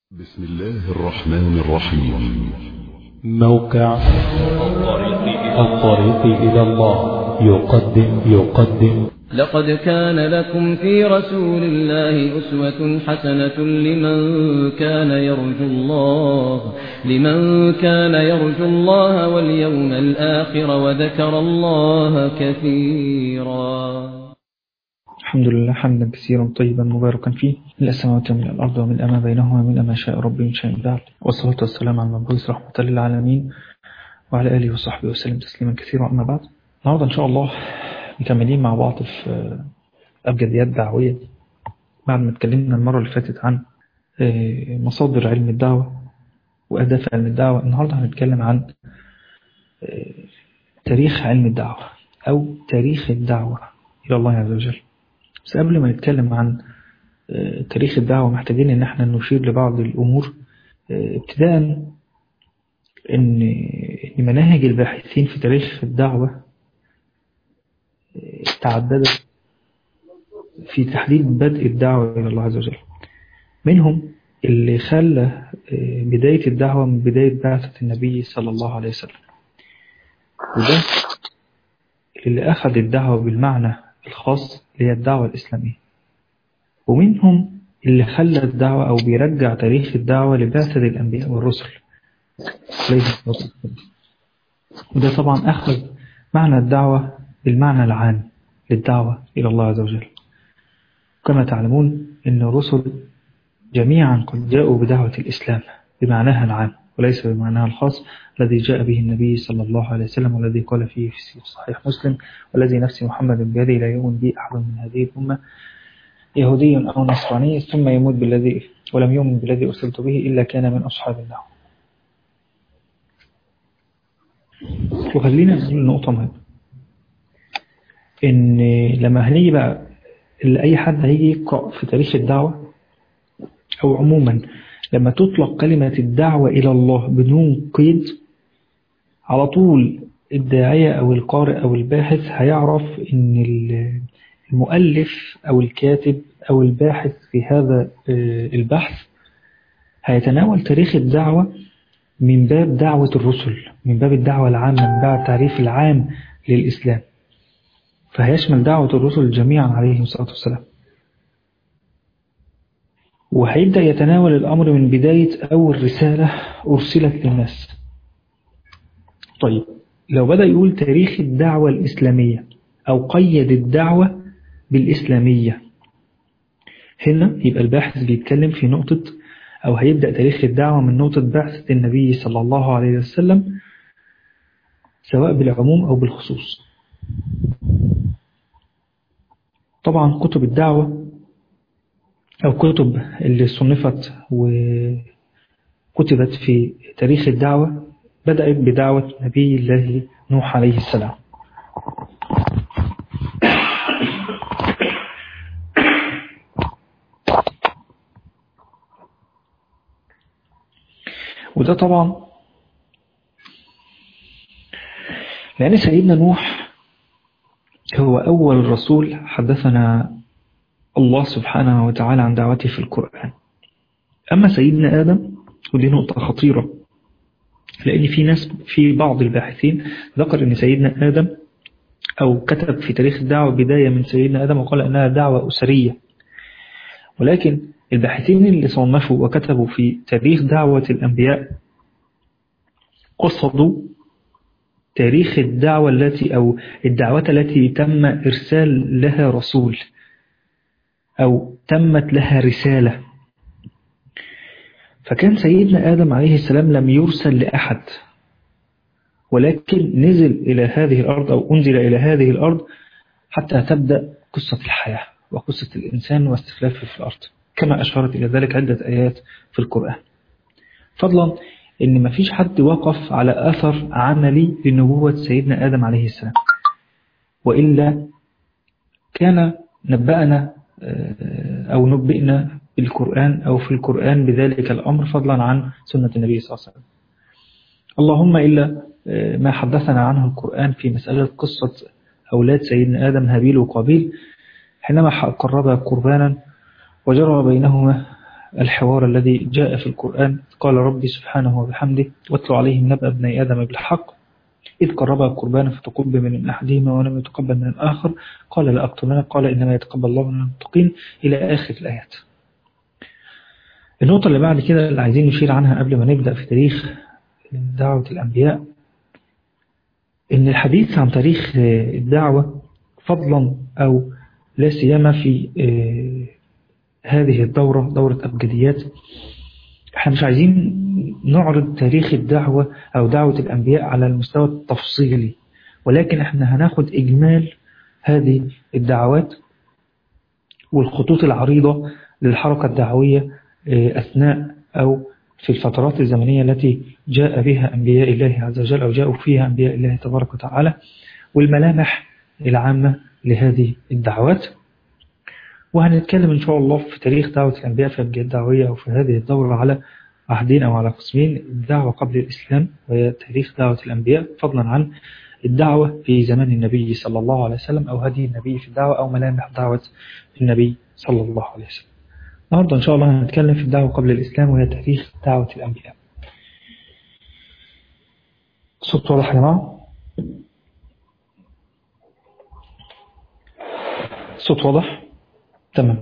بسم الله الرحمن الرحيم. موقع الطريق إلى الله يقدم لقد كان لكم في رسول الله أسوة حسنة لمن كان يرجو الله واليوم الآخر وذكر الله كثيرا. الحمد لله حمدا كثيرا طيبا مباركا فيه، من السماوات ومن الأرض ومن ما بينهما من ما شاء ربي من شاء بعد، والصلاة والسلام على المبعوث رحمة للعالمين وعلى آله وصحبه وسلم تسليما كثيرا. أما بعد، النهارده إن شاء الله مكملين مع بعض في أبجديات دعوية. بعد ما اتكلمنا المرة اللي فاتت عن مصادر علم الدعوة وأهداف علم الدعوة، النهارده هنتكلم عن تاريخ علم الدعوة أو تاريخ الدعوة إلى الله عز وجل. بس قبل ما نتكلم عن تاريخ الدعوة محتاجين ان احنا نشير لبعض الامور. ابتداء ان مناهج الباحثين في تاريخ الدعوة تعددت في تحديد بدء الدعوة الى الله عز وجل. منهم اللي خلى بداية الدعوة من بداية بعثة النبي صلى الله عليه وسلم، وده اللي اخذ الدعوة بالمعنى الخاص اللي هي الدعوة الإسلامية. ومنهم اللي خلى الدعوة أو بيرجع تاريخ الدعوة لبعثة الأنبياء والرسل، وده طبعا أخذ معنى الدعوة بالمعنى العام للدعوة إلى الله عز وجل. كما تعلمون أن الرسل جميعا قد جاءوا بدعوة الإسلام بمعناها العام وليس بمعناها الخاص الذي جاء به النبي صلى الله عليه وسلم، والذي قال فيه في صحيح مسلم: والذي نفس محمد بيده لا يؤمن بي أحد من هذه الأمة يهودي أو نصراني ثم يموت ولم يؤمن بالذي أرسلت به إلا كان من أصحاب النار. وخلينا نقول نقطة مهمة، إن لما هنيجي بقى أي حد هيجي يقرأ في تاريخ الدعوة أو عموما لما تطلق كلمة الدعوة إلى الله بدون قيد، على طول الداعية أو القارئ أو الباحث هيعرف إن المؤلف أو الكاتب أو الباحث في هذا البحث هيتناول تاريخ الدعوة من باب دعوة الرسل، من باب الدعوة العامة، من باب التعريف العام للإسلام، فهيشمل دعوة الرسل جميعا عليهم الصلاة والسلام. وهيبدأ يتناول الأمر من بداية أول رسالة أرسلت للناس. طيب، لو بدأ يقول تاريخ الدعوة الإسلامية أو قيد الدعوة بالإسلامية، هنا يبقى الباحث بيتكلم في نقطة، أو هيبدأ تاريخ الدعوة من نقطة بعثة النبي صلى الله عليه وسلم، سواء بالعموم أو بالخصوص. طبعا كتب الدعوة أو كتب اللي صنفت وكتبت في تاريخ الدعوة بدأت بدعوة نبي الله نوح عليه السلام. وده طبعا لأن سيدنا نوح هو أول رسول حدثنا الله سبحانه وتعالى عن دعوته في القرآن. أما سيدنا آدم، ودي نقطة خطيرة، لأن في بعض الباحثين ذكر أن سيدنا آدم أو كتب في تاريخ الدعوة بداية من سيدنا آدم وقال أنها دعوة أسرية، ولكن الباحثين اللي صنفوا وكتبوا في تاريخ دعوة الأنبياء قصدوا تاريخ الدعوة أو الدعوات التي تم إرسال لها رسول أو تمت لها رسالة. فكان سيدنا آدم عليه السلام لم يرسل لأحد، ولكن نزل إلى هذه الأرض أو أنزل إلى هذه الأرض حتى تبدأ قصة الحياة وقصة الإنسان واستخلافه في الأرض، كما أشارت إلى ذلك عدة آيات في القرآن. فضلا إن ما فيش حد وقف على أثر عملي لنبوة سيدنا آدم عليه السلام، وإلا كان نبأنا أو نبئنا بالقرآن أو في القرآن بذلك الأمر، فضلا عن سنة النبي صلى الله عليه وسلم. اللهم إلا ما حدثنا عنه القرآن في مسألة قصة أولاد سيدنا آدم هابيل وقابيل، حينما قربا قربانا وجرى بينهما الحوار الذي جاء في القرآن. قال ربي سبحانه وبحمده واتل عليهم نبأ ابني آدم بالحق إذ قربا قربانا فتقبل من أحدهما ولم يتقبل من الآخر قال لأقتلنك قال إنما يتقبل الله من المتقين إلى آخر الآيات. النقطة اللي بعد كده اللي عايزين نشير عنها قبل ما نبدأ في تاريخ دعوة الأنبياء، إن الحديث عن تاريخ الدعوة فضلا أو لا سيما في هذه الدورة، دورة أبجديات، احنا مش عايزين نعرض تاريخ الدعوة أو دعوة الأنبياء على المستوى التفصيلي، ولكن احنا هناخد إجمال هذه الدعوات والخطوط العريضة للحركة الدعوية أثناء أو في الفترات الزمنية التي جاء بها أنبياء الله عز وجل أو جاءوا فيها أنبياء الله تبارك وتعالى، والملامح العامة لهذه الدعوات. وهنتكلم إن شاء الله في تاريخ دعوة الأنبياء في الأبجاد الدعوية وفي هذه الدورة على عهدين أو على قسمين: الدعوة قبل الإسلام وهي تاريخ دعوة الأنبياء، فضلا عن الدعوة في زمان النبي صلى الله عليه وسلم أو هدي النبي في الدعوة أو ملامح دعوة النبي صلى الله عليه وسلم. النهاردة إن شاء الله هنتكلم في الدعوة قبل الإسلام وهي تاريخ دعوة الأنبياء. صوت واضح يا جماعة؟ صوت واضح؟ تمام.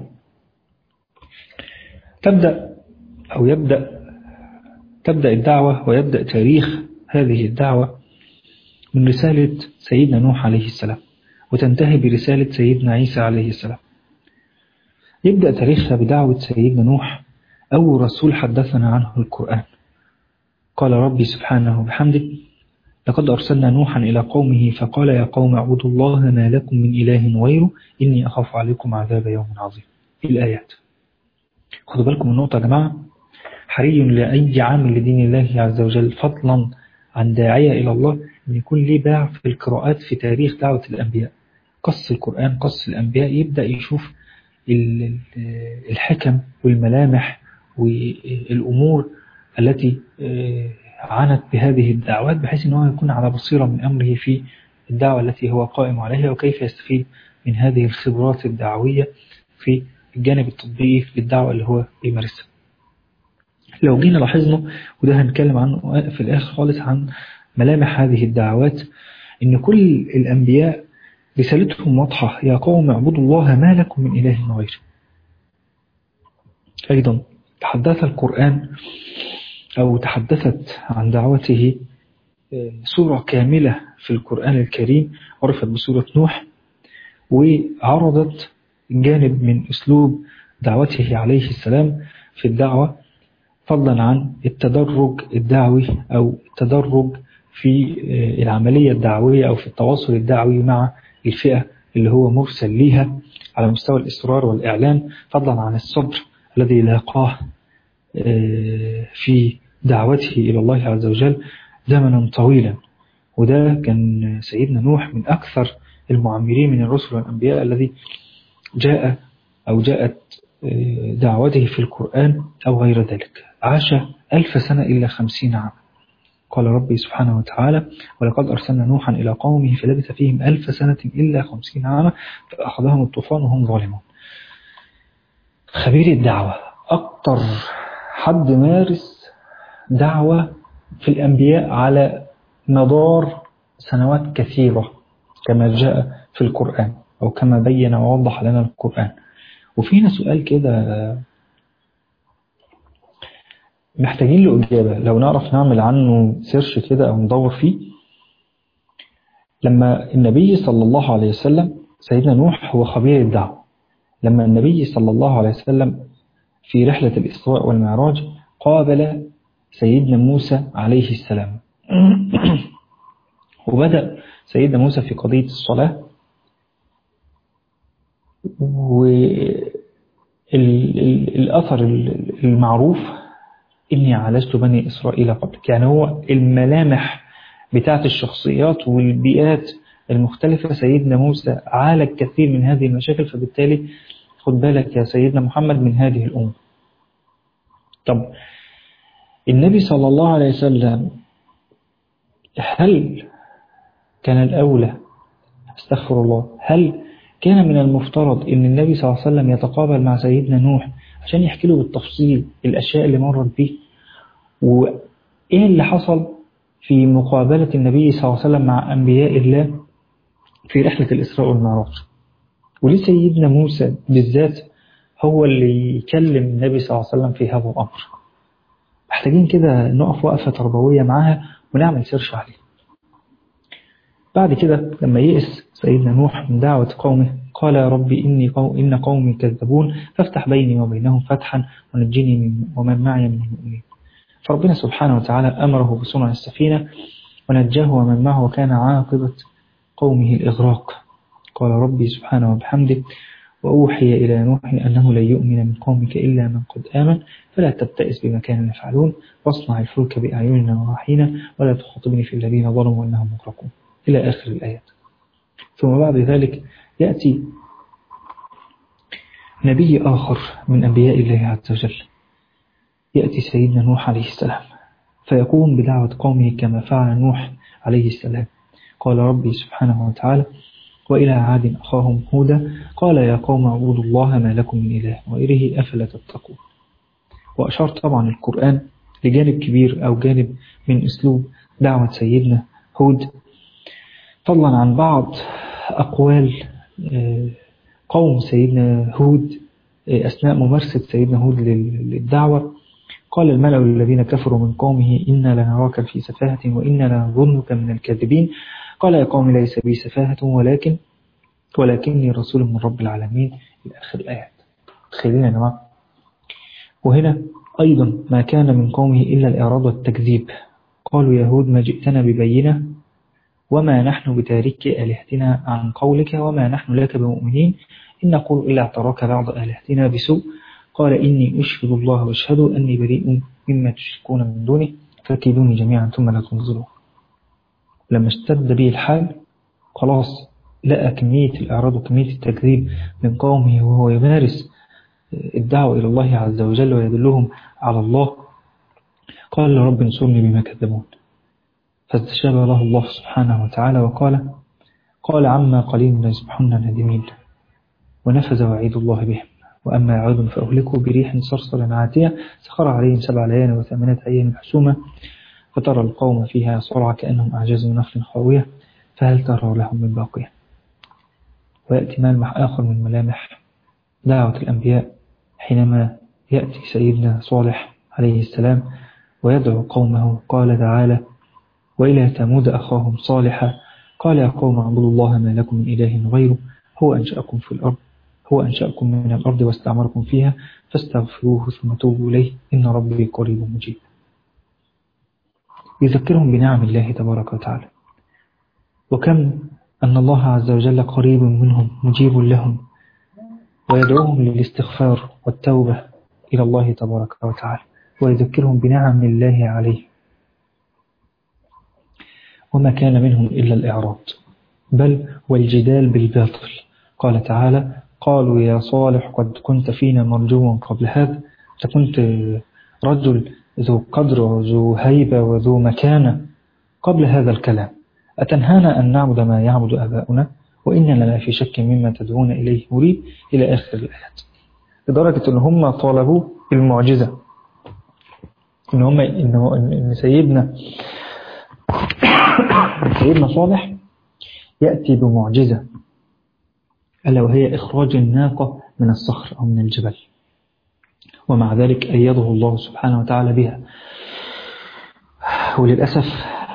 تبدأ الدعوة ويبدأ تاريخ هذه الدعوة من رسالة سيدنا نوح عليه السلام، وتنتهي برسالة سيدنا عيسى عليه السلام. يبدأ تاريخها بدعوة سيدنا نوح، أول رسول حدثنا عنه القرآن. قال ربي سبحانه وبحمده لقد أرسلنا نوحا إلى قومه فقال يا قوم اعبدوا الله ما لكم من إله غيره إني أخاف عليكم عذاب يوم عظيم. الآيات. خدوا بالكم من نقطة يا جماعة، حري لأي عامل لدين الله عز وجل فضلا عن داعية إلى الله أن يكون ليه باع في القراءات في تاريخ دعوة الأنبياء. قص القرآن، قص الأنبياء، يبدأ يشوف الحكم والملامح والأمور التي عنت بهذه الدعوات، بحيث أنه يكون على بصيرة من أمره في الدعوة التي هو قائم عليها، وكيف يستفيد من هذه الخبرات الدعوية في الجانب التطبيقي للدعوة اللي هو بيمارسها. لو جينا لاحظنا، وده هنتكلم عنه في الآخر خالص، عن ملامح هذه الدعوات، إن كل الأنبياء رسالتهم واضحة: يا قوم اعبدوا الله ما لكم من إله غيره. أيضا تحدث القرآن أو تحدثت عن دعوته سورة كاملة في القرآن الكريم عرفت بسورة نوح، وعرضت جانب من أسلوب دعوته عليه السلام في الدعوة، فضلا عن التدرج الدعوي أو التدرج في العملية الدعوية أو في التواصل الدعوي مع الفئة اللي هو مرسل ليها على مستوى الإصرار والإعلان، فضلا عن الصبر الذي لاقاه في دعوته إلى الله عز وجل زمنا طويلا. وده كان سيدنا نوح من أكثر المعمرين من الرسل والأنبياء الذي جاءت دعوته في القرآن أو غير ذلك. عاش 1000 سنة إلا 50 عام. قال ربي سبحانه وتعالى ولقد أرسلنا نوحا إلى قومه فلبث فيهم 1000 سنة إلا 50 عاما فأخذهم الطوفان وهم ظالمون. خبير الدعوة، أكتر حد مارس دعوة في الأنبياء على مدار سنوات كثيرة كما جاء في القرآن أو كما بين ووضح لنا القرآن. وفينا سؤال كده محتاجين له إجابة، لو نعرف نعمل عنه سيرش كده أو ندور فيه. لما النبي صلى الله عليه وسلم، سيدنا نوح هو خبير الدعوة، لما النبي صلى الله عليه وسلم في رحلة الإسراء والمعراج قابل سيدنا موسى عليه السلام وبدأ سيدنا موسى في قضية الصلاة، والأثر المعروف إني عالجت بني إسرائيل قبلك، يعني هو الملامح بتاعت الشخصيات والبيئات المختلفة سيدنا موسى عالج كثير من هذه المشاكل، فبالتالي خد بالك يا سيدنا محمد من هذه الأمور. طب النبي صلى الله عليه وسلم هل كان الأولى، استغفر الله، هل كان من المفترض أن النبي صلى الله عليه وسلم يتقابل مع سيدنا نوح عشان يحكي له بالتفصيل الأشياء اللي مرت به وإيه اللي حصل في مقابلة النبي صلى الله عليه وسلم مع أنبياء الله في رحلة الإسراء والمعراج. وليه سيدنا موسى بالذات هو اللي يكلم النبي صلى الله عليه وسلم في هذا الأمر؟ محتاجين كده نقف وقفة تربوية معاها ونعمل سيرش عليه. بعد كده لما يئس سيدنا نوح من دعوة قومه قال يا ربي إن قومي كذبون فافتح بيني وبينهم فتحا ونجني ومن معي من المؤمنين. فربنا سبحانه وتعالى أمره بصنع السفينة ونجاه ومن معه وكان عاقبة قومه الإغراق. قال ربي سبحانه وبحمده وأوحي إلى نوح أنه لن يؤمن من قومك إلا من قد آمن فلا تبتئس بما كانوا يفعلون واصنع الفلك بأعيننا ووحينا ولا تخاطبني في الذين ظلموا إنهم مغرقون إلى آخر الآيات. ثم بعد ذلك يأتي نبي آخر من أنبياء الله عز وجل، يأتي سيدنا نوح عليه السلام فيقوم بدعوة قومه كما فعل نوح عليه السلام. قال ربي سبحانه وتعالى وإلى عاد أخاهم هودا قال يا قوم اعبدوا الله ما لكم من إله غيره أفلا تتقون. وأشار طبعا القرآن لجانب كبير أو جانب من أسلوب دعوة سيدنا هود، فضلا عن بعض أقوال قوم سيدنا هود أثناء ممارسة سيدنا هود للدعوة. قال الملأ الذين كفروا من قومه إنا لنراك في سفاهة وإنا لنظنك من الكاذبين قال يا قوم ليس بي سفاهة ولكني رسول من رب العالمين إلى آخر الآيات. تخيلين يا جماعة. وهنا أيضا ما كان من قومه إلا الإعراض والتكذيب. قالوا يا هود ما جئتنا ببينة وما نحن بتارك آلهتنا عن قولك وما نحن لك بمؤمنين إن نقول إلا اعتراك بعض آلهتنا بسوء قال إني أشهد الله واشهدوا أني بريء مما تشركون من دونه فكيدوني جميعا ثم لا تنظرون. لما اشتد به الحال خلاص لقى كمية الإعراض وكمية التكذيب من قومه وهو يمارس الدعوة إلى الله عز وجل ويدلهم على الله. قال رب انصرني بما كذبون فاستجاب له الله سبحانه وتعالى وقال عما قليل ليصبحن نادمين ونفذ وعيد الله بهم وأما عاد فأهلكوا بريح صرصر عاتية سخر عليهم 7 ليال و8 أيام حسومة فترى القوم فيها صرعى كأنهم أعجاز نخل خاوية فهل ترى لهم من باقية. ويأتي ملمح آخر من ملامح دعوة الأنبياء حينما يأتي سيدنا صالح عليه السلام ويدعو قومه. قال تعالى وإلى ثمود أخاهم صالحا قال يا قوم اعبدوا الله ما لكم من إله غيره هو أنشأكم من الأرض واستعمركم فيها فاستغفروه ثم توبوا إليه إن ربي قريب مجيب. يذكرهم بنعم الله تبارك وتعالى وكم أن الله عز وجل قريب منهم مجيب لهم ويدعوهم للاستغفار والتوبة إلى الله تبارك وتعالى ويذكرهم بنعم الله عليه وما كان منهم إلا الإعراض بل والجدال بالباطل. قال تعالى قالوا يا صالح قد كنت فينا مرجوا قبل هذا فكنت رجل ذو قدر وذو هيبة وذو مكانة قبل هذا الكلام أتنهانا أن نعبد ما يعبد آباؤنا وإننا لا في شك مما تدعون إليه مريب إلى آخر الآيات. لدرجة أن هم طالبوا المعجزة إن سيدنا صالح يأتي بمعجزة ألا وهي إخراج الناقة من الصخر أو من الجبل ومع ذلك أيده الله سبحانه وتعالى بها. وللأسف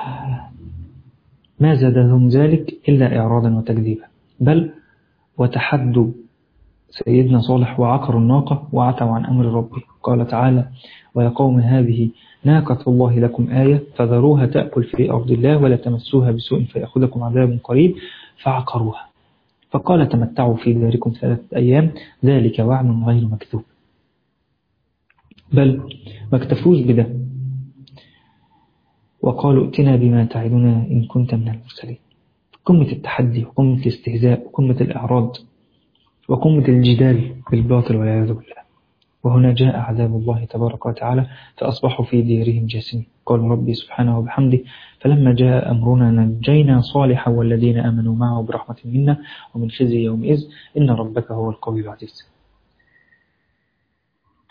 ما زادهم ذلك إلا إعراضا وتكذيبا بل وتحدوا سيدنا صالح وعقروا الناقة وعتوا عن أمر ربه. قال تعالى ويا قوم هذه ناقة الله لكم آية فذروها تأكل في أرض الله ولا تمسوها بسوء فيأخذكم عذاب قريب فعقروها فقال تمتعوا في داركم 3 أيام ذلك وعد غير مكذوب. بل ما اكتفوش بده وقالوا ائتنا بما تعدنا إن كنت من المرسلين. قمة التحدي وقمة الاستهزاء وقمة الإعراض وقمة الجدال بالباطل والعياذ بالله. وهنا جاء عذاب الله تبارك وتعالى فأصبحوا في ديارهم جاثمين. قال ربي سبحانه وبحمده فلما جاء أمرنا نجينا صالحا والذين آمنوا معه برحمة منا ومن خزي يومئذ إن ربك هو القوي العزيز.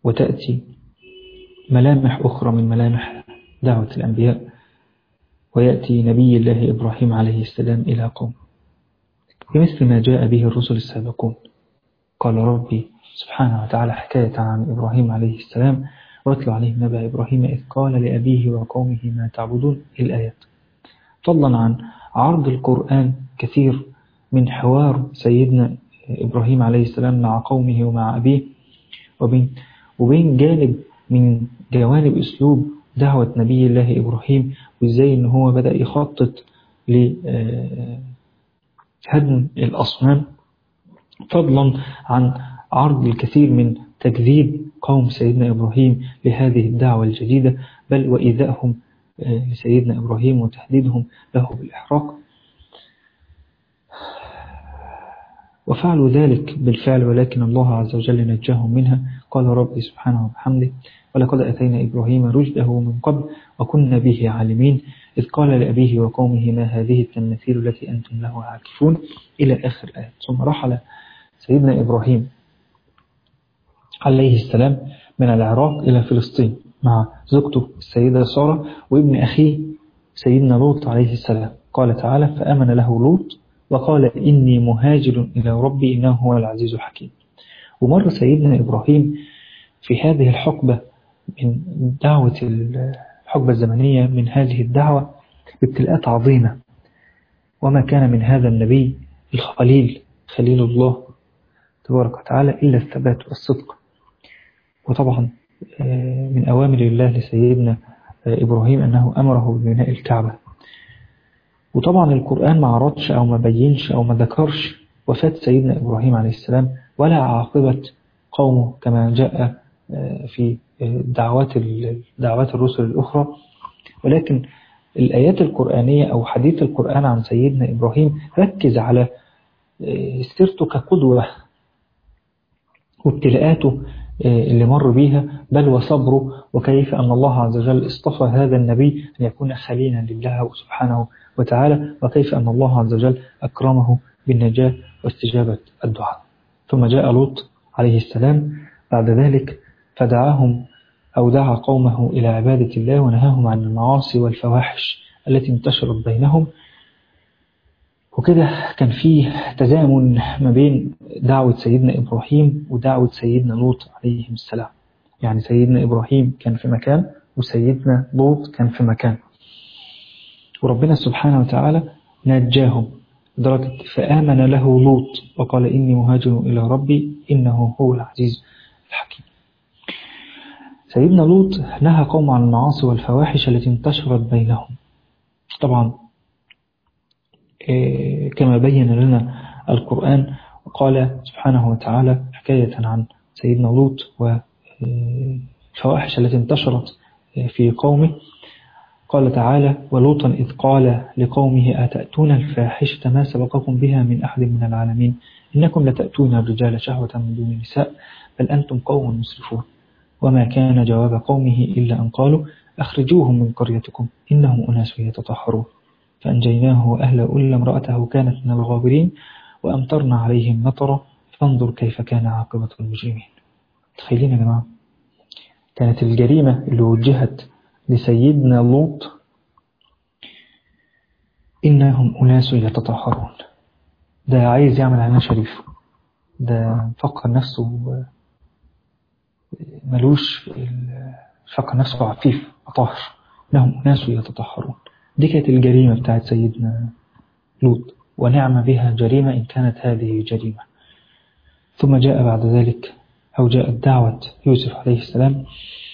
وتأتي ملامح أخرى من ملامح دعوة الأنبياء، ويأتي نبي الله إبراهيم عليه السلام إلى قوم بمثل ما جاء به الرسل السابقون. قال ربي سبحانه وتعالى حكاية عن إبراهيم عليه السلام: واتل عليهم نبأ إبراهيم إذ قال لأبيه وقومه ما تعبدون، الآيات. فضلا عن عرض القرآن كثير من حوار سيدنا إبراهيم عليه السلام مع قومه ومع أبيه، وبين جانب من جوانب أسلوب دعوة نبي الله إبراهيم، وإزاي إن هو بدأ يخطط لهدم الأصنام، فضلا عن عرض الكثير من تكذيب قوم سيدنا إبراهيم لهذه الدعوة الجديدة، بل وإيذائهم لسيدنا إبراهيم وتهديدهم له بالإحراق. وفعلوا ذلك بالفعل، ولكن الله عز وجل نجاهم منها. قال ربي سبحانه وبحمده: ولقد أتينا إبراهيم رشده من قبل وكنا به عالمين إذ قال لأبيه وقومه ما هذه التماثيل التي أنتم له عاكفون، إلى آخر آية. ثم رحل سيدنا إبراهيم عليه السلام من العراق إلى فلسطين مع زوجته السيدة سارة وابن أخيه سيدنا لوط عليه السلام. قال تعالى: فآمن له لوط وقال إني مهاجر إلى ربي إنه هو العزيز الحكيم. ومر سيدنا إبراهيم في هذه الحقبة من دعوة الحقبة الزمنية من هذه الدعوة بابتلاءات عظيمة، وما كان من هذا النبي الخليل خليل الله تبارك وتعالى إلا الثبات والصدق. وطبعا من أوامر الله لسيدنا إبراهيم أنه أمره ببناء الكعبة. وطبعا القرآن ما عرضش أو ما بينش أو ما ذكرش وفاة سيدنا إبراهيم عليه السلام ولا عاقبة قومه كما جاء في دعوات الرسل الأخرى، ولكن الآيات القرآنية أو حديث القرآن عن سيدنا إبراهيم ركز على سيرته كقدوة وابتلاءاته اللي مر بيها، بل وصبره، وكيف أن الله عز وجل اصطفى هذا النبي أن يكون خليلا لله سبحانه وتعالى، وكيف أن الله عز وجل أكرمه بالنجاة واستجابة الدعاء. ثم جاء لوط عليه السلام بعد ذلك فدعاهم أو دعا قومه إلى عبادة الله ونهاهم عن المعاصي والفواحش التي انتشرت بينهم. وكده كان فيه تزامن ما بين دعوة سيدنا إبراهيم ودعوة سيدنا لوط عليه السلام. يعني سيدنا إبراهيم كان في مكان وسيدنا لوط كان في مكان، وربنا سبحانه وتعالى نجاهم درجة فآمن له لوط وقال إني مهاجر إلى ربي إنه هو العزيز الحكيم. سيدنا لوط نهى قوم عن المعاصي والفواحش التي انتشرت بينهم. طبعا كما بين لنا القرآن وقال سبحانه وتعالى حكاية عن سيدنا لوط والفواحش التي انتشرت في قومه. قال تعالى: ولوطا إذ قال لقومه أتأتون الفاحشة ما سبقكم بها من أحد من العالمين إنكم لتأتون الرجال شهوة من دون النساء بل أنتم قوم مسرفون. وما كان جواب قومه إلا أن قالوا أخرجوهم من قريتكم إنهم أناس يتطهرون فأنجيناه وأهله إلا امرأته كانت من الغابرين وأمطرنا عليهم مطرا فانظر كيف كان عاقبة المجرمين. تخيلين يا جماعة، كانت الجريمة اللي وجهت لسيدنا لوط إنهم أناس يتطهرون. ده عايز يعمل عنا شريف، ده فكر نفسه ملوش، فكر نفسه عفيف طاهر، إنهم أناس يتطهرون. دي كانت الجريمة بتاعت سيدنا لوط، ونعم بها جريمة إن كانت هذه جريمة. ثم جاء بعد ذلك أو جاءت دعوة يوسف عليه السلام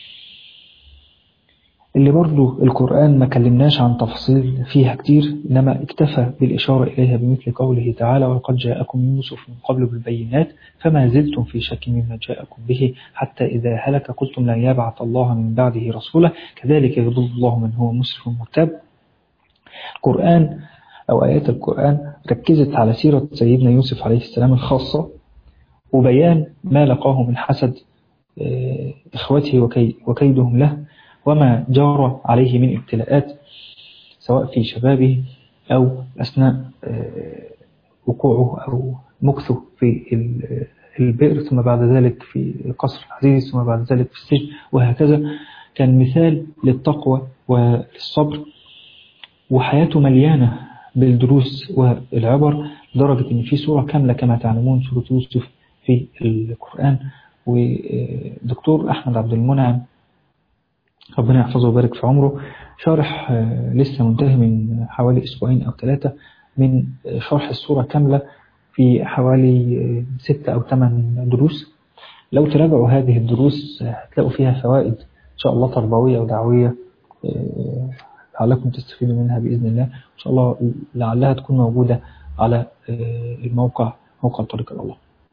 اللي برضو القرآن ما كلمناش عن تفصيل فيها كتير، إنما اكتفى بالإشارة إليها بمثل قوله تعالى: وقد جاءكم يوسف من قبل بالبينات فما زلتم في شك مما جاءكم به حتى إذا هلك قلتم لا يبعث الله من بعده رسولا كذلك يضل الله من هو مسرف مرتاب. القرآن أو آيات القرآن ركزت على سيرة سيدنا يوسف عليه السلام الخاصة وبيان ما لقاه من حسد إخوته وكيدهم له، وما جرى عليه من ابتلاءات سواء في شبابه أو أثناء وقوعه أو مكثه في البئر، ثم بعد ذلك في القصر العزيز، ثم بعد ذلك في السجن، وهكذا. كان مثال للتقوى وللصبر، وحياته مليانة بالدروس والعبر، لدرجة أن في سورة كاملة كما تعلمون سورة يوسف في القرآن. ودكتور أحمد عبد المنعم ربنا يحفظه ويبارك في عمره شارح لسه منتهي من حوالي أسبوعين أو 3 من شرح السورة كاملة في حوالي 6 أو 8 دروس. لو تراجعوا هذه الدروس هتلاقوا فيها فوائد إن شاء الله تربوية ودعوية لعلكم تستفيدوا منها بإذن الله إن شاء الله، لعلها تكون موجودة على الموقع، موقع طريق الله.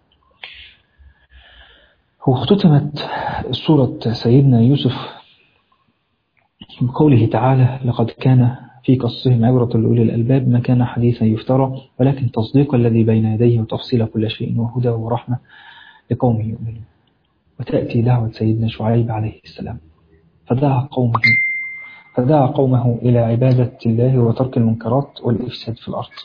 واختتمت سورة سيدنا يوسف بقوله تعالى: لقد كان في قصصهم عبرة لأولي الألباب ما كان حديثا يفترى ولكن تصديق الذي بين يديه وتفصيل كل شيء وهدى ورحمة لقوم يؤمنون. وتأتي دعوة سيدنا شعيب عليه السلام فدعا قومه إلى عبادة الله وترك المنكرات والإفساد في الأرض.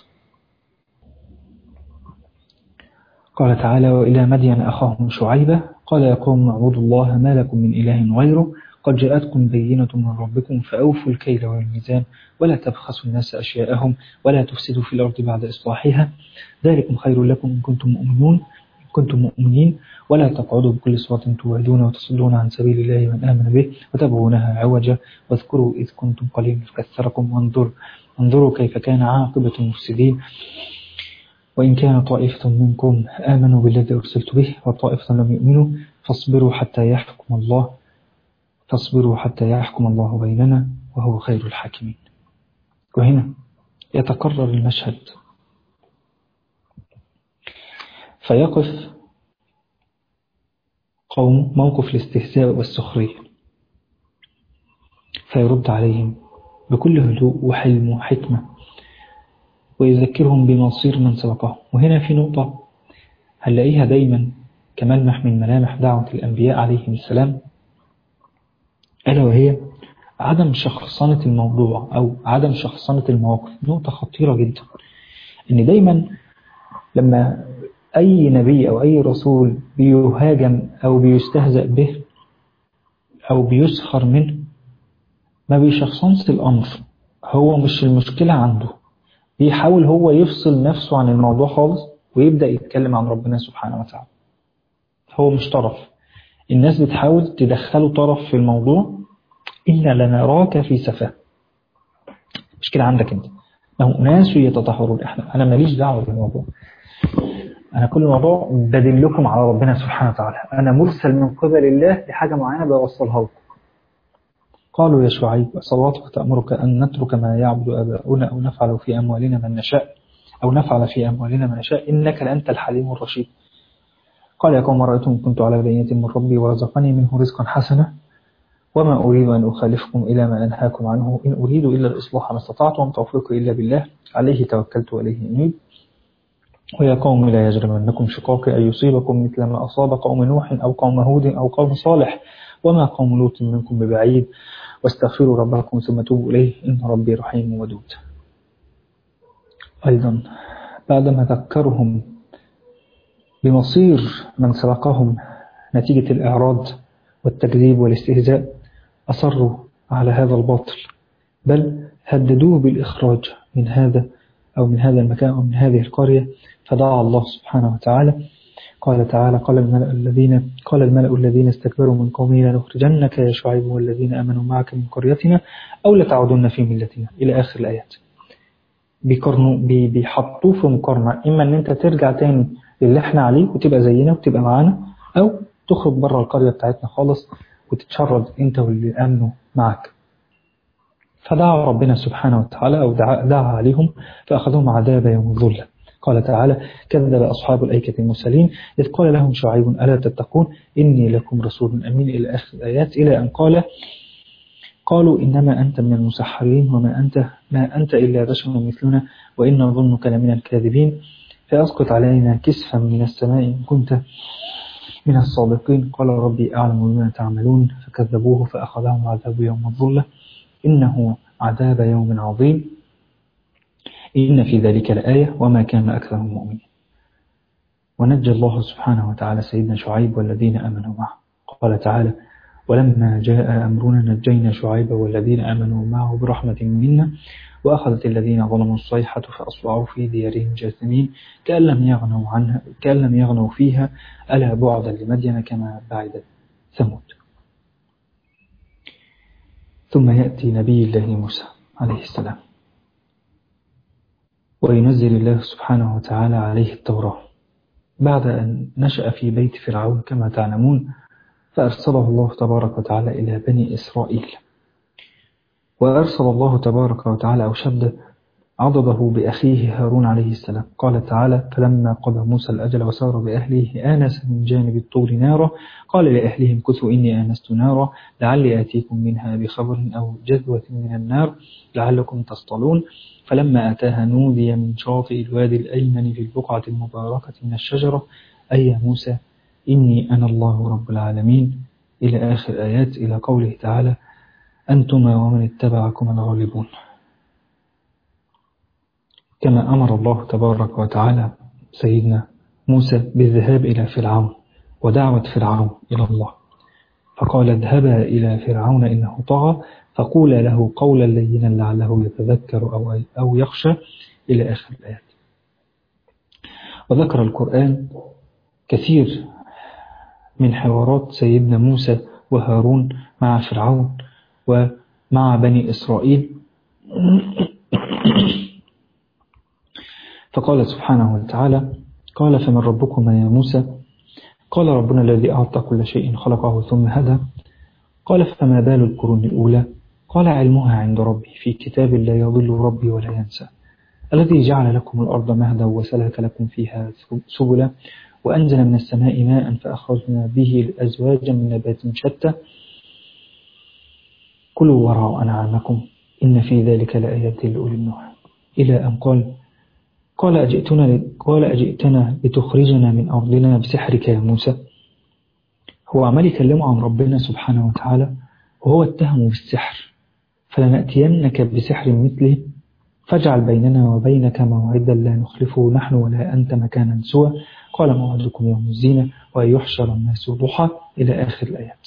قال تعالى: وإلى مدين أخاهم شعيبا قال يا قوم اعبدوا الله ما لكم من إله غيره قد جاءتكم بينة من ربكم فأوفوا الكيل والميزان ولا تبخسوا الناس أشياءهم ولا تفسدوا في الأرض بعد إصلاحها ذلكم خير لكم إن كنتم مؤمنين ولا تقعدوا بكل صراط توعدون وتصدون عن سبيل الله من آمن به وتبغونها عوجا واذكروا إذ كنتم قليلا فكثركم وانظروا كيف كان عاقبة المفسدين وإن كان طائفة منكم آمنوا بالذي أرسلت به وطائفة لم يؤمنوا فاصبروا حتى يحكم الله بيننا وهو خير الحاكمين. وهنا يتكرر المشهد، فيقف قوم موقف الاستهزاء والسخرية فيرد عليهم بكل هدوء وحلم وحكمة ويذكرهم بمصير من سبقهم. وهنا في نقطة هنلاقيها دايما كملمح من ملامح دعوة الأنبياء عليهم السلام، ألا وهي عدم شخصنة الموضوع أو عدم شخصنة المواقف. نقطة خطيرة جدا، إن دايما لما أي نبي أو أي رسول بيهاجم أو بيستهزأ به أو بيسخر منه ما بيشخصنش الأمر، هو مش المشكلة عنده، بيحاول هو يفصل نفسه عن الموضوع خالص ويبدأ يتكلم عن ربنا سبحانه وتعالى. هو مش طرف، الناس بتحاول تدخله طرف في الموضوع، إنا لنراك في سفاه. مشكلة عندك أنت، لو ناس يتطهرون، أنا ماليش دعوة بالموضوع، أنا كل الموضوع بدلكم على ربنا سبحانه وتعالى، أنا مرسل من قبل الله لحاجة معينة بوصلها لكم. قالوا يا شعيب صلواتك تأمرك أن نترك ما يعبد آباؤنا أو نفعل في أموالنا ما نشاء إنك لأنت الحليم الرشيد. قال يا قوم رأيتم كنت على بينة من ربي ورزقني منه رزقا حسنا وما أريد أن أخالفكم إلى ما أنهاكم عنه إن أريد إلا الإصلاح ما استطعت وما توفيقي إلا بالله عليه توكلت وإليه أنيب. ويا قوم لا يجرمنكم شقاقي أن يصيبكم مثل ما أصاب قوم نوح أو قوم هود أو قوم صالح وما قوم لوط منكم ببعيد واستغفروا ربكم ثم توبوا إليه إن ربي رحيم ودود. أيضا بعدما ذكرهم بمصير من سبقهم نتيجة الإعراض والتكذيب والاستهزاء أصروا على هذا الباطل، بل هددوه بالإخراج من هذا المكان أو من هذه القرية. فدعا الله سبحانه وتعالى قال تعالى قال الملأ الذين استكبروا من قومه لنخرجنك يا شعيب والذين آمنوا معك من قريتنا أو لتعودن في ملتنا إلى آخر الآيات. بيحطوه في مقارنة، إما أن أنت ترجع تاني للي احنا عليه وتبقى زينا وتبقى معانا، أو تخرج بره القرية بتاعتنا خالص وتتشرد أنت واللي آمنوا معك. فدعا ربنا سبحانه وتعالى أو دعا عليهم فأخذهم عذاب يوم الظلة. قال تعالى كذب أصحاب الأيكة المرسلين إذ قال لهم شعيب ألا تتقون إني لكم رسول أمين إلى آخر الآيات، إلى أن قالوا إنما أنت من المسحرين ما أنت إلا بشر مثلنا وإن نظنك لمن الكاذبين فأسقط علينا كسفا من السماء إن كنت من الصادقين. قال ربي أعلم بما تعملون فكذبوه فأخذهم عذاب يوم الظلة إنه عذاب يوم عظيم إن في ذلك لآية وما كان أكثرهم مؤمنين. ونجى الله سبحانه وتعالى سيدنا شعيب والذين آمنوا معه. قال تعالى: ولما جاء أمرنا نجينا شعيب والذين آمنوا معه برحمة منا وأخذت الذين ظلموا الصيحة فأصبحوا في ديارهم جاثمين كأن لم يغنوا فيها ألا بعدا لمدين كما بعدت ثمود. ثم يأتي نبي الله موسى عليه السلام وينزل الله سبحانه وتعالى عليه التوراة بعد أن نشأ في بيت فرعون كما تعلمون، فأرسله الله تبارك وتعالى إلى بني إسرائيل. وأرسل الله تبارك وتعالى أو شد عضده بأخيه هارون عليه السلام. قال تعالى: فلما قضى موسى الأجل وسار بأهله آنس من جانب الطور نارا قال لأهلهم كثوا إني آنست نارا لعلي آتيكم منها بخبر أو جذوة من النار لعلكم تصطلون. فلما أتاها نودي من شاطئ الوادي الأيمن في البقعة المباركة من الشجرة أي يا موسى إني أنا الله رب العالمين، إلى آخر آيات، إلى قوله تعالى: أنتما ومن اتبعكم الغالبون. كما أمر الله تبارك وتعالى سيدنا موسى بالذهاب إلى فرعون ودعوة فرعون إلى الله، فقال: اذهبا إلى فرعون إنه طغى فقولا له قولا لينا لعله يتذكر أو يخشى، إلى آخر الآيات. وذكر القرآن كثير من حوارات سيدنا موسى وهارون مع فرعون ومع بني إسرائيل. فقال سبحانه وتعالى: قال فمن ربكما يا موسى؟ قال ربنا الذي أعطى كل شيء خلقه ثم هدى. قال فما بال القرون الأولى؟ قال علمها عند ربي في كتاب لا يضل ربي ولا ينسى، الذي جعل لكم الأرض مهدا وسلك لكم فيها سبلا وأنزل من السماء ماء فأخرجنا به أزواجا من نبات شتى كلوا وارعوا أنعامكم إن في ذلك لآيات لأولي النهى، إلى أن قال أجئتنا لتخرجنا من أرضنا بسحرك يا موسى. هو عمال يكلمه عن ربنا سبحانه وتعالى وهو اتهمه بالسحر، فلنأتينك بسحر مثله فاجعل بيننا وبينك موعدا لا نخلفه نحن ولا أنت مكانا سوى. قال موعدكم يوم الزينة وأن يحشر الناس ضحى، إلى آخر الآيات.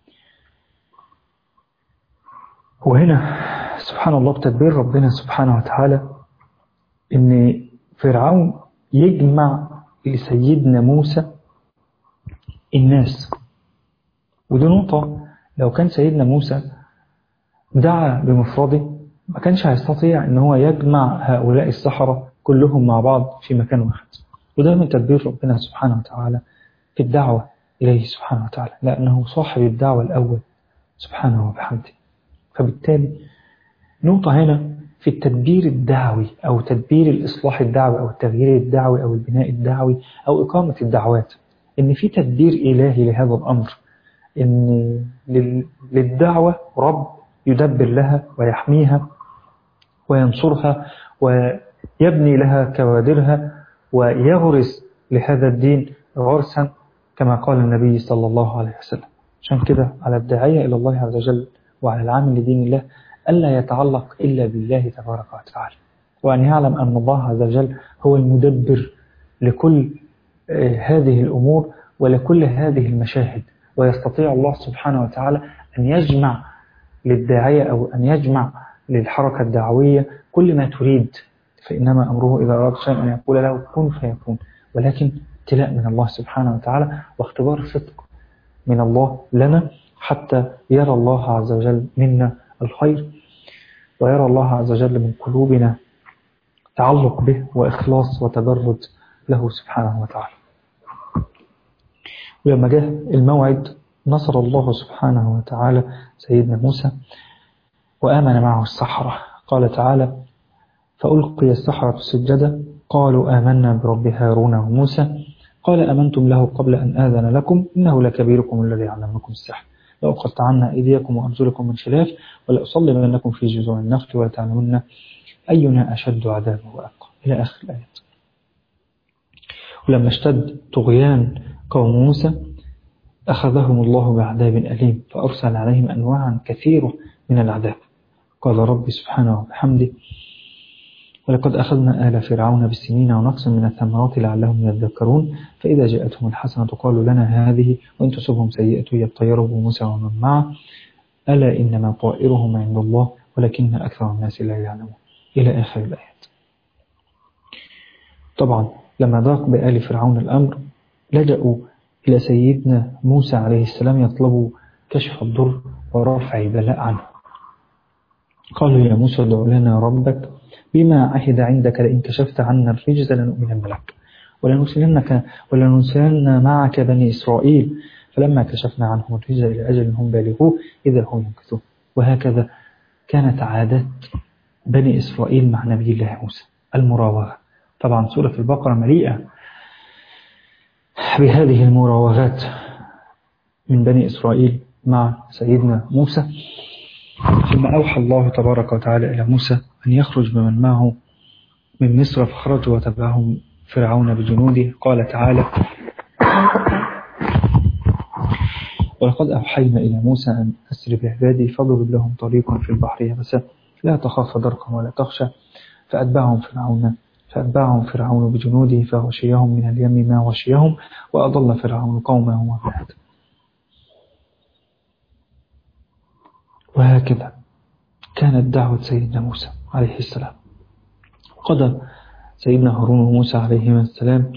وهنا سبحان الله بتدبير ربنا سبحانه وتعالى إن فرعون يجمع لسيدنا موسى الناس، ودي نقطة لو كان سيدنا موسى دعا بمفرده ما كانش هيستطيع ان هو يجمع هؤلاء السحرة كلهم مع بعض في مكان واحد. وده من تدبير ربنا سبحانه وتعالى في الدعوة إليه سبحانه وتعالى، لأنه صاحب الدعوة الأول سبحانه وبحمده. فبالتالي نقطة هنا في التدبير الدعوي أو تدبير الإصلاح الدعوي أو التغيير الدعوي أو البناء الدعوي أو إقامة الدعوات، إن في تدبير إلهي لهذا الأمر، إن للدعوة رب يدبر لها ويحميها وينصرها ويبني لها كوادرها ويغرس لهذا الدين غرسا كما قال النبي صلى الله عليه وسلم. عشان كده على الداعية إلى الله عز وجل وعلى العامل لدين الله ألا يتعلق إلا بالله تبارك وتعالى، وأن يعلم أن الله عز وجل هو المدبر لكل هذه الأمور ولكل هذه المشاهد، ويستطيع الله سبحانه وتعالى أن يجمع للداعية أو أن يجمع للحركة الدعوية كل ما تريد، فإنما أمره إذا أراد شيئا أن يقول له كن فيكون، ولكن ابتلاء من الله سبحانه وتعالى واختبار صدق من الله لنا حتى يرى الله عز وجل منا الخير ويرى الله عز وجل من قلوبنا تعلق به وإخلاص وتبرد له سبحانه وتعالى. ولما جاء الموعد نصر الله سبحانه وتعالى سيدنا موسى وآمن معه السحرة. قال تعالى: فألقي السحرة سجدا قالوا آمنا برب هارون وموسى قال آمنتم له قبل أن آذن لكم إنه لكبيركم الذي علمكم السحر لأقطعن أيديكم وأرجلكم من خلاف ولأصلبنكم في جذوع النخل ولتعلمن أينا أشد عذابا وأبقى، إلى آخر الآيات. ولما اشتد طغيان قوم موسى أخذهم الله بعذاب أليم فأرسل عليهم أنواعا كثيرة من العذاب. قال ربي سبحانه وبحمده: ولقد أخذنا آل فرعون بالسنين ونقص من الثمرات لعلهم يذكرون فإذا جاءتهم الحسنة قالوا لنا هذه وإن تصبهم سيئة يطيروا بموسى ومن معه ألا إنما طائرهم عند الله ولكن أكثر الناس لا يعلمون إلى آخر الآيات. طبعا لما ضاق بآل فرعون الأمر لجأوا إلى سيدنا موسى عليه السلام يطلبوا كشف الضر ورفع البلاء عنه. قالوا يا موسى ادع لنا ربك بما عهد عندك لئن كشفت عنا الرجز لنؤمنن لك ولنرسلن معك بني إسرائيل فلما كشفنا عنهم الرجز إلى أجل هم بالغوه إذا هم ينكثون. وهكذا كانت عادات بني إسرائيل مع نبي الله موسى المراوغة. طبعا سورة البقرة مليئة بهذه المراوغات من بني إسرائيل مع سيدنا موسى. ثم أوحى الله تبارك وتعالى إلى موسى أن يخرج بمن معه من مصر فخرجوا وتبعهم فرعون بجنوده. قال تعالى ولقد أوحينا إلى موسى أن أسر بعبادي فاضرب لهم طريقا في البحر يبسا لا تخاف دركا ولا تخشى فأتبعهم فرعون بجنوده فغشيهم من اليم ما غشيهم وأضل فرعون قومه وما هدى. وهكذا كانت دعوة سيدنا موسى عليه السلام. قضى سيدنا هارون وموسى عليهما السلام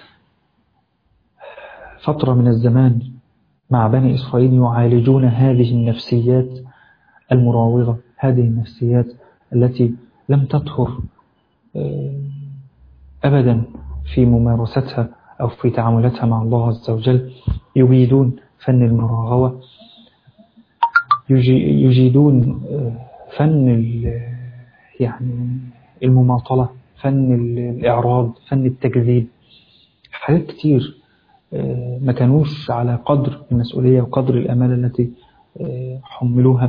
فترة من الزمان مع بني إسرائيل يعالجون هذه النفسيات المراوغة، هذه النفسيات التي لم تطهر أبدا في ممارستها أو في تعاملاتها مع الله عز وجل. يجيدون فن المراوغة، يجيدون فن يعني المماطلة، فن الإعراض، فن التكذيب، حاجات كتير ما كانوش على قدر المسؤولية وقدر الأمانة التي حملوها.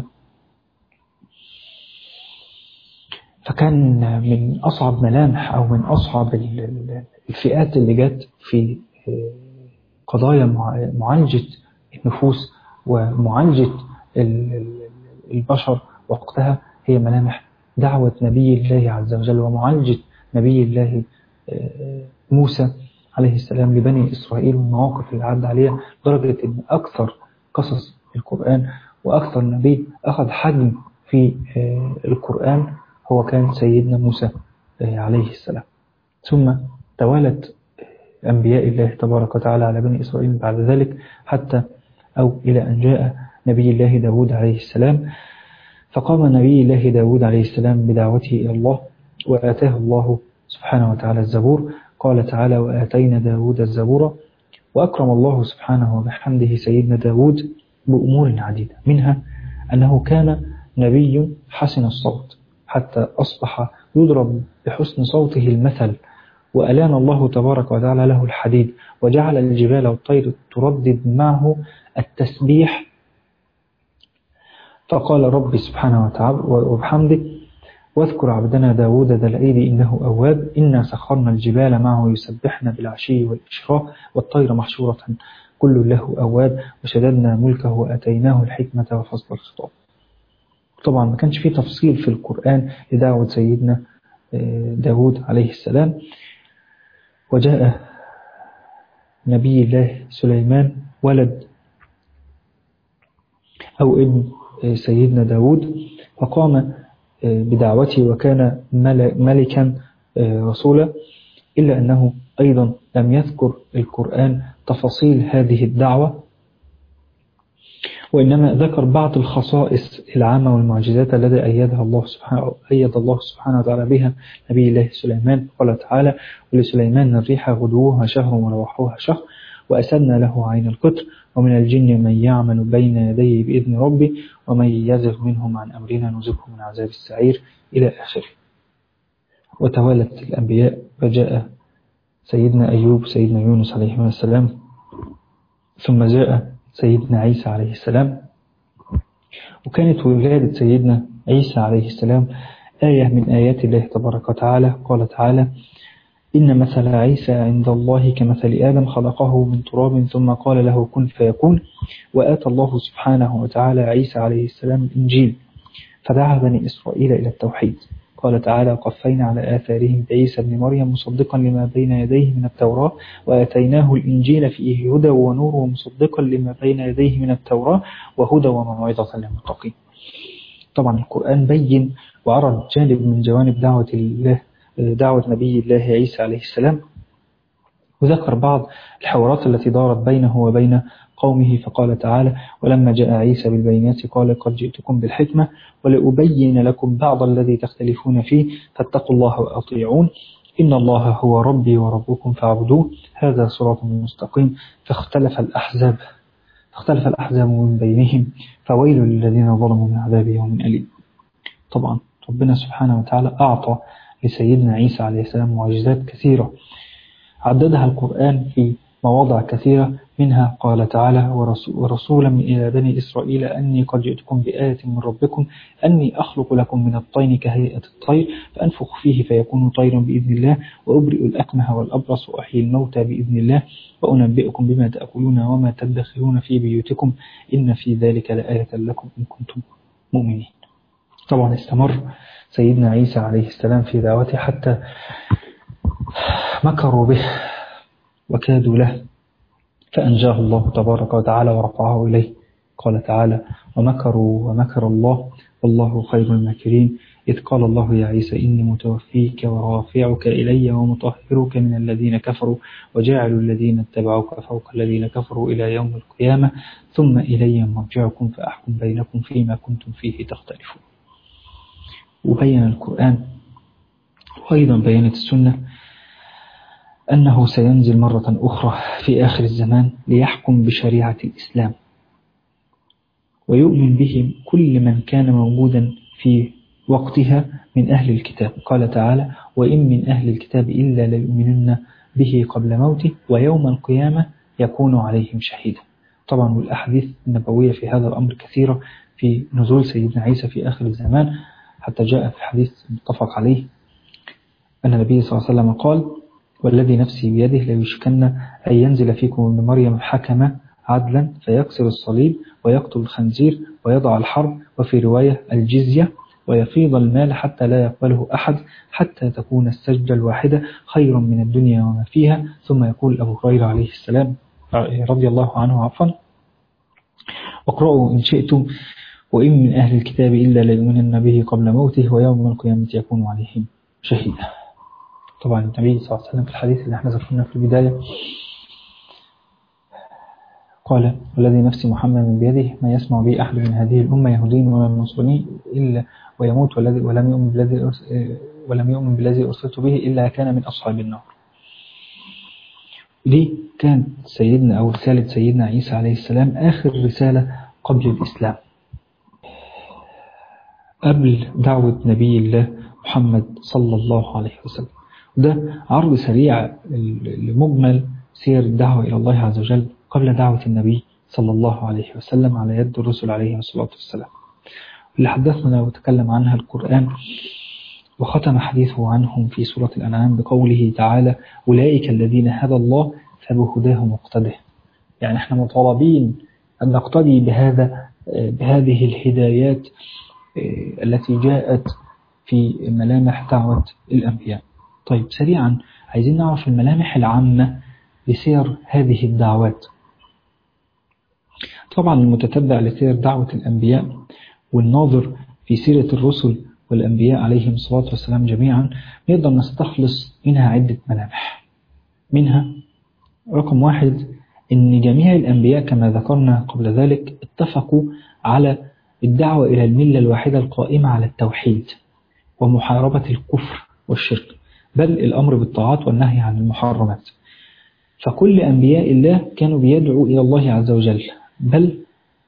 فكان من أصعب ملامح أو من أصعب الفئات اللي جت في قضايا معالجة النفوس ومعالجة البشر وقتها هي ملامح دعوة نبي الله عز وجل ومعالجة نبي الله موسى عليه السلام لبني إسرائيل والمواقف اللي عدى عليها، لدرجة أن أكثر قصص القرآن وأكثر نبي أخذ حجم في القرآن هو كان سيدنا موسى عليه السلام. ثم توالت أنبياء الله تبارك وتعالى على بني إسرائيل بعد ذلك حتى أو إلى أن جاء نبي الله داود عليه السلام. فقام نبي الله داود عليه السلام بدعوته إلى الله وآتاه الله سبحانه وتعالى الزبور. قال تعالى وآتينا داود الزبور. وأكرم الله سبحانه وبحمده سيدنا داود بأمور عديدة، منها أنه كان نبي حسن الصوت حتى أصبح يضرب بحسن صوته المثل، وألان الله تبارك وتعالى له الحديد وجعل الجبال والطير تردد معه التسبيح. فقال ربي سبحانه وتعالى وبحمده واذكر عبدنا داود ذا الأيد إنه أواب إنا سخرنا الجبال معه يسبحنا بالعشي والإشراق والطير محشورة كل له أواب وشددنا ملكه وأتيناه الحكمة وفصل الخطاب. طبعا ما كانش فيه تفصيل في القرآن لدعوة سيدنا داود عليه السلام. وجاء نبي الله سليمان ولد أو ابن سيدنا داود فقام بدعوته وكان ملكا رسولا، إلا أنه أيضا لم يذكر القرآن تفاصيل هذه الدعوة، وإنما ذكر بعض الخصائص العامة والمعجزات التي أيد الله سبحانه وتعالى بها نبي الله سليمان. قال تعالى ولسليمان الريح غدوها شهر ورواحها شهر وأسدنا له عين القطر ومن الجن من يعمل بين يديه بإذن ربه ومن يزغ منهم عن أمرنا نزغه من عذاب السعير إلى آخره. وتوالت الأنبياء فجاء سيدنا أيوب سيدنا يونس عليه السلام، ثم جاء سيدنا عيسى عليه السلام. وكانت ولادة سيدنا عيسى عليه السلام آية من آيات الله تبارك وتعالى. قال تعالى إن مثل عيسى عند الله كمثل آدم خلقه من تراب ثم قال له كن فيكون. وآتى الله سبحانه وتعالى عيسى عليه السلام الإنجيل فدعا بني إسرائيل إلى التوحيد قال تعالى قفينا على آثارهم بعيسى ابن مريم مصدقا لما بين يديه من التوراة وآتيناه الإنجيل فيه هدى ونور ومصدقا لما بين يديه من التوراة وهدى وموعظة للمتقين. طبعا القرآن بين وعرض جانب من جوانب دعوة نبي الله عيسى عليه السلام، وذكر بعض الحوارات التي دارت بينه وبين قومه، فقال تعالى ولما جاء عيسى بالبينات قال قد جئتكم بالحكمة ولأبين لكم بعض الذي تختلفون فيه فاتقوا الله وأطيعون إن الله هو ربي وربكم فاعبدوه هذا صراط مستقيم. فاختلف الأحزاب من بينهم فويل للذين ظلموا من عذاب يوم أليم. طبعا ربنا سبحانه وتعالى أعطى لسيدنا عيسى عليه السلام معجزات كثيرة عددها القرآن في مواضع كثيرة، منها قال تعالى ورسولا إلى بني إسرائيل أني قد جئتكم بآية من ربكم أني أخلق لكم من الطين كهيئة الطير فأنفخ فيه فيكون طيرا بإذن الله وأبرئ الأكمه والأبرص وأحيي الموتى بإذن الله وأنبئكم بما تأكلون وما تدخرون في بيوتكم إن في ذلك لآية لكم إن كنتم مؤمنين. طبعا استمر سيدنا عيسى عليه السلام في دعوته حتى مكروا به وكادوا له فأنجاه الله تبارك وتعالى ورفعه إليه. قال تعالى ومكروا ومكر الله والله خير الماكرين إذ قال الله يا عيسى إني متوفيك ورافعك إلي ومطهرك من الذين كفروا وجاعل الذين اتبعوك فوق الذين كفروا إلى يوم القيامة ثم إلي مرجعكم فأحكم بينكم فيما كنتم فيه تختلفون. وبين القرآن وأيضا بينت السنة أنه سينزل مرة أخرى في آخر الزمان ليحكم بشريعة الإسلام ويؤمن به كل من كان موجودا في وقتها من أهل الكتاب. قال تعالى وإن من أهل الكتاب إلا ليؤمنن به قبل موته ويوم القيامة يكون عليهم شهيدا. طبعا والأحاديث النبوية في هذا الأمر كثيرة في نزول سيدنا عيسى في آخر الزمان، حتى جاء في حديث متفق عليه أن النبي صلى الله عليه وسلم قال والذي نفسي بيده ليشكن أن ينزل فيكم ابن مريم حكم عدلا فيكسر الصليب ويقتل الخنزير ويضع الحرب وفي رواية الجزية ويفيض المال حتى لا يقبله أحد حتى تكون السجدة الواحدة خير من الدنيا وما فيها. ثم يقول أبو هريرة عليه السلام رضي الله عنه عفوا واقرأوا إن شئتم وإن من أهل الكتاب إلا ليؤمنن به قبل موته ويوم القيامة يكون عليهم شهيدا. طبعا النبي صلى الله عليه وسلم في الحديث اللي احنا ذكرناه في البداية قال والذي نفس محمد بيده ما يسمع به أحد من هذه الأمة يهودي ولا نصراني إلا ويموت ولم يؤمن بالذي أرسلت به إلا كان من أصحاب النار. دي كانت سيدنا أو رسالة سيدنا عيسى عليه السلام آخر رسالة قبل الإسلام، قبل دعوة نبي الله محمد صلى الله عليه وسلم. ده عرض سريع لمجمل سير الدعوة إلى الله عز وجل قبل دعوة النبي صلى الله عليه وسلم على يد الرسل عليه الصلاة والسلام، اللي حدثنا وتكلم عنها القرآن وختم حديثه عنهم في سورة الأنعام بقوله تعالى أولئك الذين هدى الله فبهداه مقتده. يعني احنا مطالبين أن نقتدي بهذه الهدايات التي جاءت في ملامح دعوة الأنبياء. طيب سريعا عايزين نعرف الملامح العامة لسير هذه الدعوات. طبعا المتتبع لسير دعوة الأنبياء والناظر في سيرة الرسل والأنبياء عليهم الصلاة والسلام جميعا نقدر نستخلص منها عدة ملامح. منها رقم 1 إن جميع الأنبياء كما ذكرنا قبل ذلك اتفقوا على الدعوة إلى الملة الواحدة القائمة على التوحيد ومحاربة الكفر والشرك، بل الأمر بالطاعات والنهي عن المحرمات. فكل أنبياء الله كانوا بيدعوا إلى الله عز وجل، بل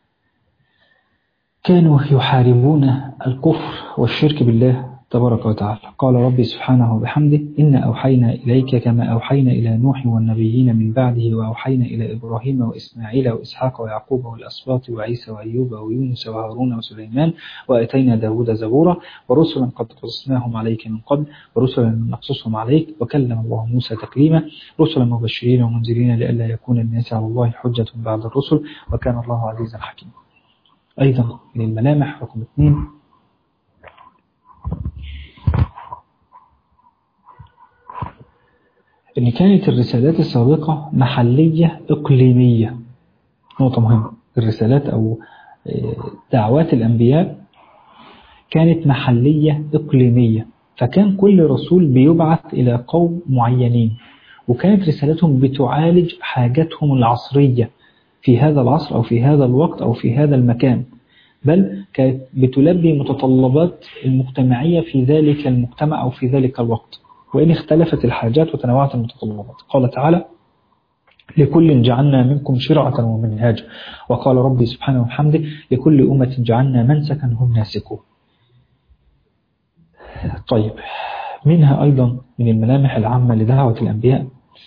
كانوا يحاربون الكفر والشرك بالله تبارك وتعالى. قال ربي سبحانه وبحمده إنا أوحينا إليك كما أوحينا إلى نوح والنبيين من بعده وأوحينا إلى إبراهيم وإسماعيل وإسحاق ويعقوب والأسباط وعيسى وأيوب ويونس وهارون وسليمان وآتينا داود زبورا ورسلا قد قصصناهم عليك من قبل ورسلا لم نقصصهم عليك وكلم الله موسى تكليما رسلا مبشرين ومنذرين لئلا يكون الناس على الله حجة بعد الرسل وكان الله عزيزا حكيما. أيضا من الملامح رقم 2 إن كانت الرسالات السابقة محلية إقليمية. نقطة مهمة، الرسالات أو دعوات الأنبياء كانت محلية إقليمية، فكان كل رسول بيبعث إلى قوم معينين، وكانت رسالتهم بتعالج حاجاتهم العصرية في هذا العصر أو في هذا الوقت أو في هذا المكان، بل كانت بتلبي متطلبات المجتمعية في ذلك المجتمع أو في ذلك الوقت، وإن اختلفت الحاجات وتنوعت المتطلبات. قال تعالى: لكل جعلنا منكم شرعة ومنهاجا، وقال ربي سبحانه وبحمده: لكل أمة جعلنا منسكا هم ناسكوه. طيب، منها أيضا من الملامح العامة لدعوة الأنبياء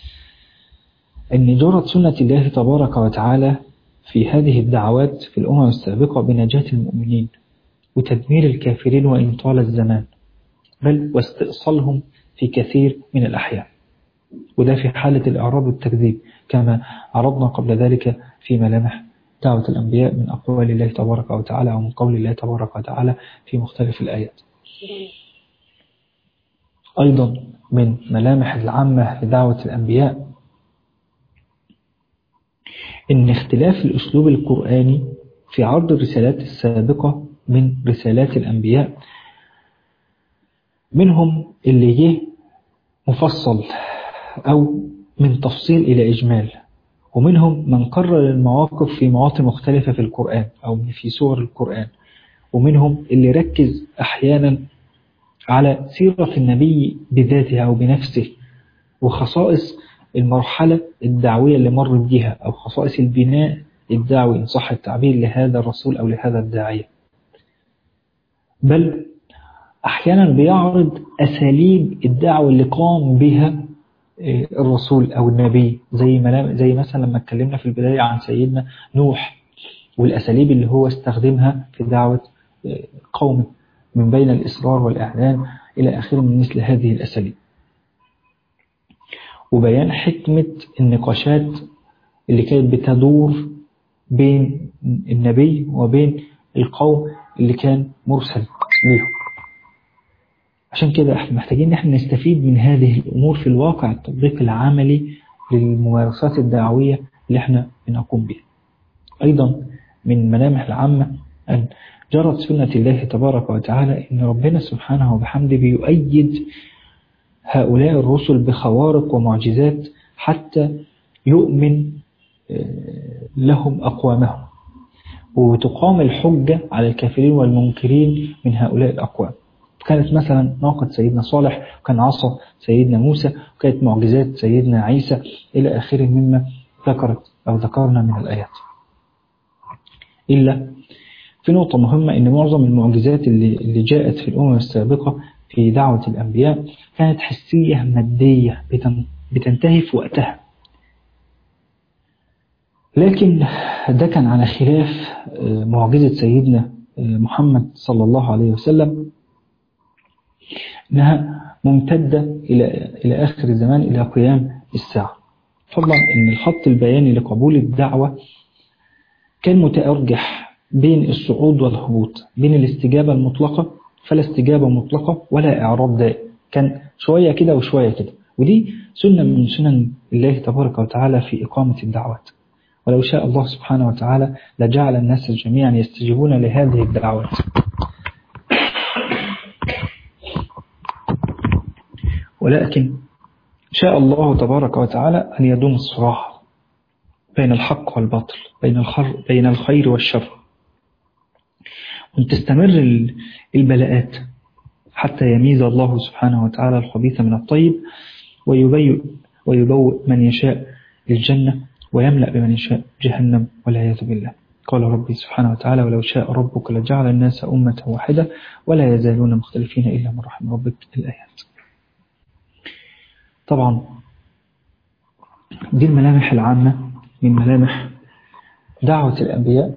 أن جرت سنة الله تبارك وتعالى في هذه الدعوات في الأمم السابقة بنجاة المؤمنين وتدمير الكافرين وإن طال الزمان، بل واستئصالهم في كثير من الأحيان، وده في حالة الإعراض والتكذيب كما عرضنا قبل ذلك في ملامح دعوة الأنبياء من أقوال الله تبارك وتعالى أو من قول الله تبارك وتعالى في مختلف الآيات. أيضا من ملامح العامة لدعوة الأنبياء إن اختلاف الأسلوب القرآني في عرض الرسالات السابقة من رسالات الأنبياء، منهم اللي جه مفصل أو من تفصيل إلى إجمال، ومنهم من قرر المواقف في مواطن مختلفة في القرآن أو في سور القرآن، ومنهم اللي ركز أحيانا على سيرة النبي بذاتها أو بنفسه وخصائص المرحلة الدعوية اللي مر بها أو خصائص البناء الدعوي إن صح التعبير لهذا الرسول أو لهذا الداعية، بل أحيانا بيعرض أساليب الدعوة اللي قام بها الرسول أو النبي، زي مثلا لما اتكلمنا في البداية عن سيدنا نوح والأساليب اللي هو استخدمها في دعوة قومه من بين الإصرار والإعلان إلى آخره من مثل هذه الأساليب، وبيان حكمة النقاشات اللي كانت بتدور بين النبي وبين القوم اللي كان مرسل ليهم. عشان كده احنا محتاجين ان احنا نستفيد من هذه الأمور في الواقع التطبيق العملي للممارسات الدعوية اللي احنا بنقوم بها. أيضا من ملامح العامة أن جرت سنة الله تبارك وتعالى أن ربنا سبحانه وبحمده بيؤيد هؤلاء الرسل بخوارق ومعجزات حتى يؤمن لهم أقوامهم، وتقام الحجة على الكافرين والمنكرين من هؤلاء الأقوام. كانت مثلا ناقة سيدنا صالح، وكان عصا سيدنا موسى، وكانت معجزات سيدنا عيسى إلى آخره مما ذكرنا من الآيات. إلا في نقطة مهمة، إن معظم المعجزات اللي جاءت في الأمم السابقة في دعوة الأنبياء كانت حسية مادية بتنتهي في وقتها، لكن ده كان على خلاف معجزة سيدنا محمد صلى الله عليه وسلم، إنها ممتدة إلى آخر الزمان إلى قيام الساعة. فضلا إن الخط البياني لقبول الدعوة كان متأرجح بين الصعود والهبوط، بين الاستجابة المطلقة فلا استجابة مطلقة ولا إعراض دائم، كان شوية كده وشوية كده، ودي سنة من سنن الله تبارك وتعالى في إقامة الدعوات. ولو شاء الله سبحانه وتعالى لجعل الناس جميعا يستجيبون لهذه الدعوات، ولكن شاء الله تبارك وتعالى أن يدوم الصراع بين الحق والباطل، بين الخير والشر، وأن تستمر البلاءات حتى يميز الله سبحانه وتعالى الخبيث من الطيب، ويبوء من يشاء للجنة ويملأ بمن يشاء جهنم والعياذ بالله. قال ربي سبحانه وتعالى: ولو شاء ربك لجعل الناس أمة واحدة ولا يزالون مختلفين إلا من رحم ربك. الآيات. طبعا دي الملامح العامة من ملامح دعوة الأنبياء،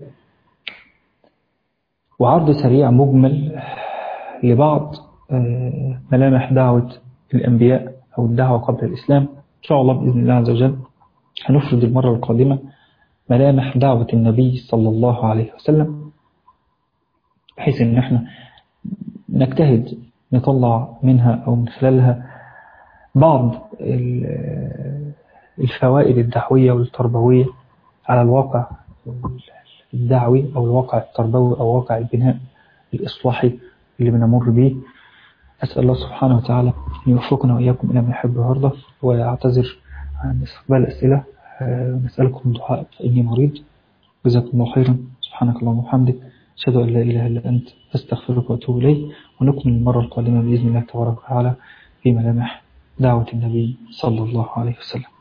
وعرض سريع مجمل لبعض ملامح دعوة الأنبياء أو الدعوة قبل الإسلام. إن شاء الله بإذن الله عز وجل هنفرد المرة القادمة ملامح دعوة النبي صلى الله عليه وسلم، بحيث أن احنا نجتهد نطلع منها أو من خلالها بعض الفوائد الدعوية والتربوية على الواقع الدعوي أو الواقع التربوي أو واقع البناء الإصلاحي اللي بنمر به. أسأل الله سبحانه وتعالى أن يوفقنا وإياكم إلى ما يحب ويرضى، وأعتذر عن استقبال الأسئلة ونسألكم الدعاء فإني مريض. جزاكم الله خيرا. سبحانك اللهم وبحمدك، أشهد أن لا إله إلا أنت، أستغفرك وأتوب إليك. ونكمل المرة القادمة بإذن الله تبارك وتعالى في ملامح دعوة النبي صلى الله عليه وسلم.